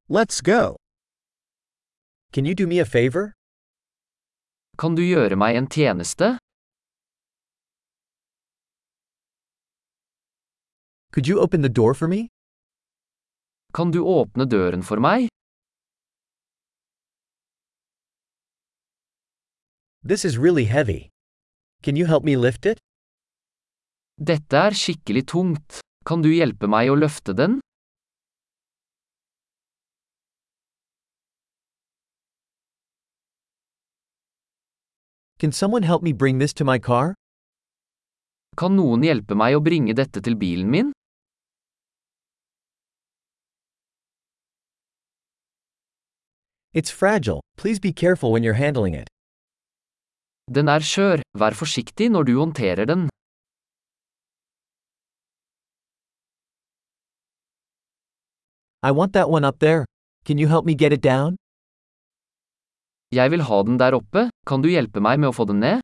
Let's go. Can you do me a favor? Kan du gjøre meg en tjeneste? Could you open the door for me? Kan du åpne døren for meg? This is really heavy. Can you help me lift it? Dette er skikkelig tungt. Kan du hjelpe meg å løfte den? Can someone help me bring this to my car? Kan noen hjelpe meg å bringe dette til bilen min? It's fragile. Please be careful when you're handling it. Den er skjør, vær forsiktig når du håndterer den. I want that one up there. Can you help me get it down? Jeg vil ha den der oppe, kan du hjelpe meg med å få den ned?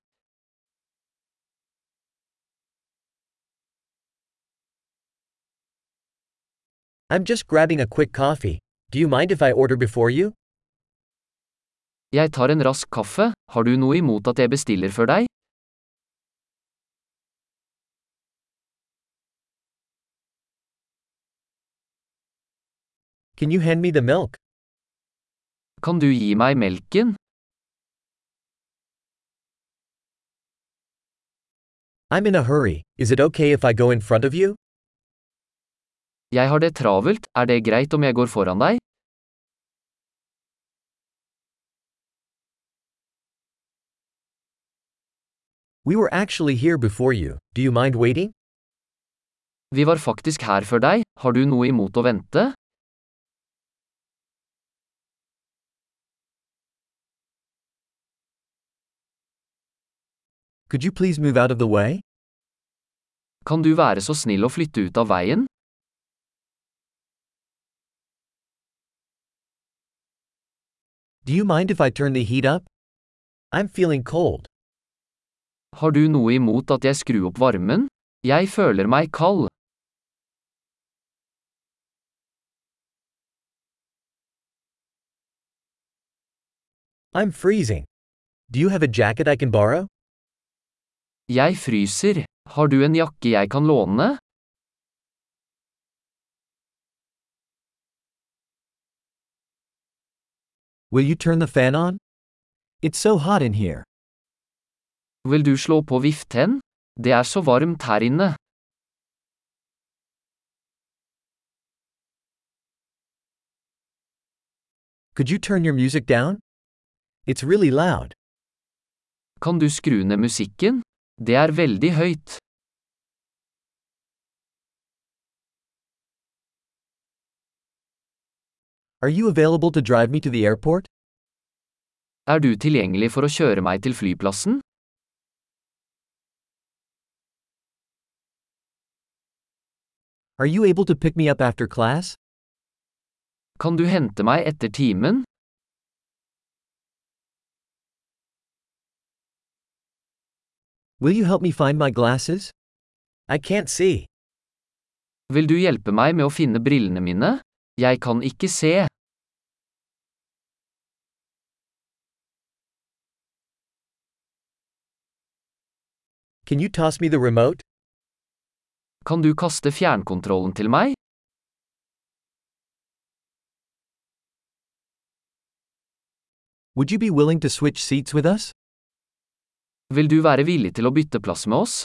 I'm just grabbing a quick coffee. Do you mind if I order before you? Jeg tar en rask kaffe, har du noe imot at jeg bestiller før deg? Can you hand me the milk? Kan du gi meg melken? I'm in a hurry. Is it okay if I go in front of you? Jeg har det travelt, er det greit om jeg går foran deg? We were actually here before you. Do you mind waiting? Vi var faktisk her før deg, har du noe imot å vente? Could you please move out of the way? Kan du være så snill å flytte ut av veien? Do you mind if I turn the heat up? I'm feeling cold. Har du noe imot at jeg skrur opp varmen? Jeg føler meg kald. I'm freezing. Do you have a jacket I can borrow? Jeg fryser. Har du en jakke jeg kan låne? Will you turn the fan on? It's so hot in here. Vil du slå på viften? Det er så varmt her inne. Could you turn your music down? It's really loud. Kan du skru ned musikken? Det er veldig høyt. Are you available to drive me to the airport? Er du tilgjengelig for å kjøre meg til flyplassen? Are you able to pick me up after class? Kan du hente meg etter timen? Will you help me find my glasses? I can't see. Vil du hjelpe meg med å finne brillene mine? Jeg kan ikke se. Can you toss me the remote? Kan du kaste fjernkontrollen til meg? Would you be willing to switch seats with us? Vil du være villig til å bytte plass med oss?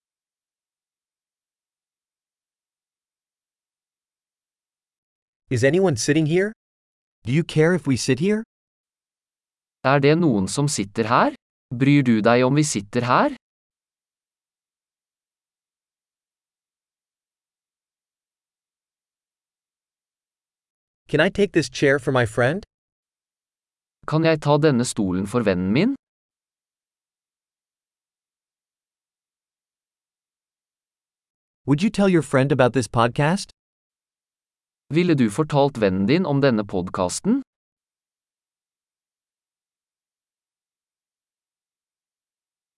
Is anyone sitting here? Do you care if we sit here? Er det noen som sitter her? Bryr du deg om vi sitter her? Can I take this chair for my friend? Kan jeg ta denne stolen for vennen min? Would you tell your friend about this podcast? Ville du fortalt vennen din om denne podcasten?